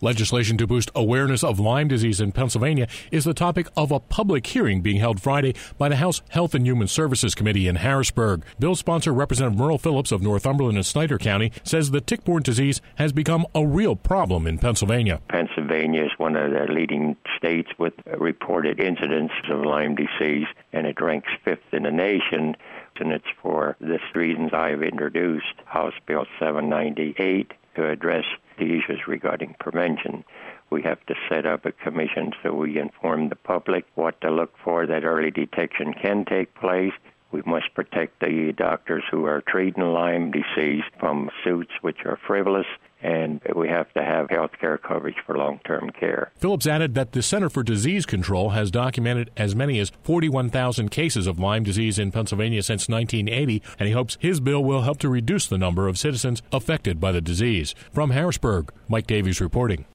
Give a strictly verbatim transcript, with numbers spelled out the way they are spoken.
Legislation to boost awareness of Lyme disease in Pennsylvania is the topic of a public hearing being held Friday by the House Health and Human Services Committee in Harrisburg. Bill sponsor Representative Merle Phillips of Northumberland and Snyder County says the tick-borne disease has become a real problem in Pennsylvania. Pennsylvania is one of the leading states with reported incidents of Lyme disease, and it ranks fifth in the nation. And it's for this reasons I've introduced House Bill seven ninety-eight to address the issues regarding prevention. We have to set up a commission so we inform the public what to look for, that early detection can take place. We must protect the doctors who are treating Lyme disease from suits which are frivolous, and we have to have health care coverage for long-term care. Phillips added that the Center for Disease Control has documented as many as forty-one thousand cases of Lyme disease in Pennsylvania since nineteen eighty, and he hopes his bill will help to reduce the number of citizens affected by the disease. From Harrisburg, Mike Davies reporting.